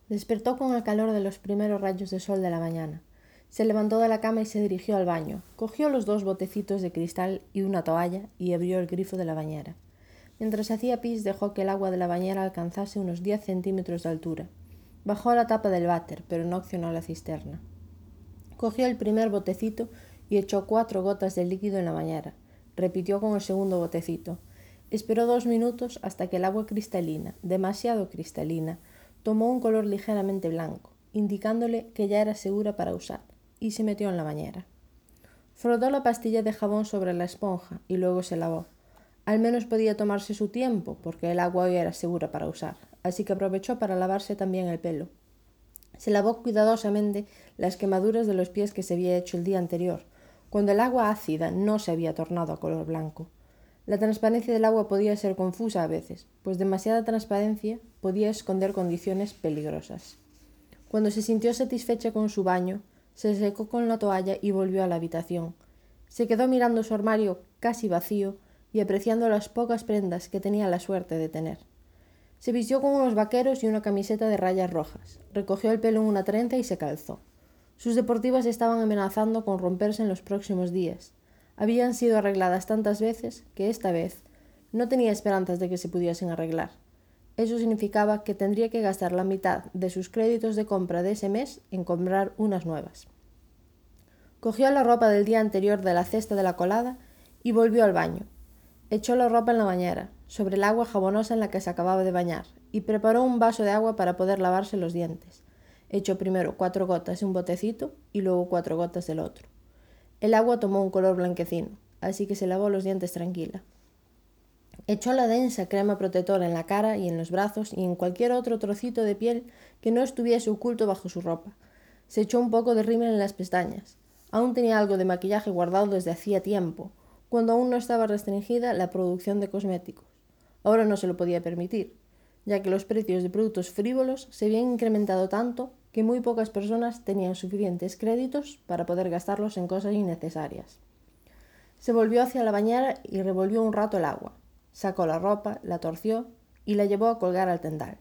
Despertó con el calor de los primeros rayos de sol de la mañana. Se levantó de la cama y se dirigió al baño. Cogió los 2 botecitos de cristal y una toalla y abrió el grifo de la bañera. Mientras hacía pis, dejó que el agua de la bañera alcanzase unos 10 centímetros de altura. Bajó la tapa del váter, pero no accionó la cisterna. Cogió el primer botecito y echó 4 gotas de líquido en la bañera. Repitió con el segundo botecito. Esperó 2 minutos hasta que el agua cristalina, demasiado cristalina, tomó un color ligeramente blanco, indicándole que ya era segura para usar, y se metió en la bañera. Frotó la pastilla de jabón sobre la esponja y luego se lavó. Al menos podía tomarse su tiempo, porque el agua hoy era segura para usar, así que aprovechó para lavarse también el pelo. Se lavó cuidadosamente las quemaduras de los pies que se había hecho el día anterior, cuando el agua ácida no se había tornado a color blanco. La transparencia del agua podía ser confusa a veces, pues demasiada transparencia podía esconder condiciones peligrosas. Cuando se sintió satisfecha con su baño, se secó con la toalla y volvió a la habitación. Se quedó mirando su armario casi vacío y apreciando las pocas prendas que tenía la suerte de tener. Se vistió con unos vaqueros y una camiseta de rayas rojas. Recogió el pelo en una trenza y se calzó. Sus deportivas estaban amenazando con romperse en los próximos días. Habían sido arregladas tantas veces que esta vez no tenía esperanzas de que se pudiesen arreglar. Eso significaba que tendría que gastar la mitad de sus créditos de compra de ese mes en comprar unas nuevas. Cogió la ropa del día anterior de la cesta de la colada y volvió al baño. Echó la ropa en la bañera, sobre el agua jabonosa en la que se acababa de bañar, y preparó un vaso de agua para poder lavarse los dientes. Echó primero 4 gotas de un botecito y luego 4 gotas del otro. El agua tomó un color blanquecino, así que se lavó los dientes tranquila. Echó la densa crema protectora en la cara y en los brazos y en cualquier otro trocito de piel que no estuviese oculto bajo su ropa. Se echó un poco de rímel en las pestañas. Aún tenía algo de maquillaje guardado desde hacía tiempo, cuando aún no estaba restringida la producción de cosméticos. Ahora no se lo podía permitir, ya que los precios de productos frívolos se habían incrementado tanto que muy pocas personas tenían suficientes créditos para poder gastarlos en cosas innecesarias. Se volvió hacia la bañera y revolvió un rato el agua. Sacó la ropa, la torció y la llevó a colgar al tendal.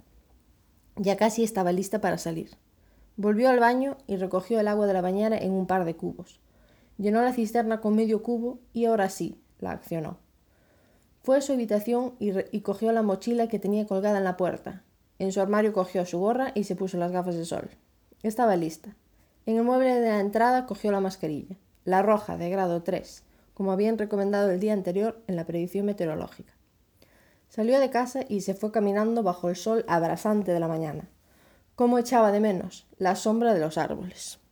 Ya casi estaba lista para salir. Volvió al baño y recogió el agua de la bañera en un par de cubos. Llenó la cisterna con medio cubo y ahora sí, la accionó. Fue a su habitación y cogió la mochila que tenía colgada en la puerta. En su armario cogió su gorra y se puso las gafas de sol. Estaba lista. En el mueble de la entrada cogió la mascarilla, la roja de grado 3, como habían recomendado el día anterior en la predicción meteorológica. Salió de casa y se fue caminando bajo el sol abrasante de la mañana. Cómo echaba de menos la sombra de los árboles.